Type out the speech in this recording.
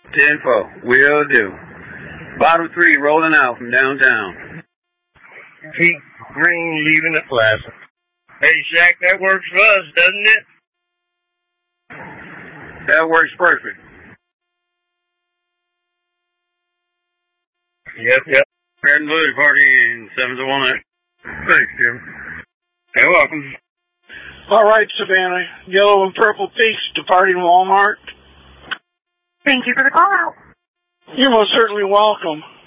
10-4. Will do. Bottom 3 rolling out from downtown. Pete Green leaving at Plaza. Hey, Shaq, that works for us, doesn't it? That works perfect. Yep. Red and Blue departing 7-1. Thanks, Jim. You're welcome. All right, Savannah. Yellow and Purple Peaks departing Walmart. Thank you for the call out. You're most certainly welcome.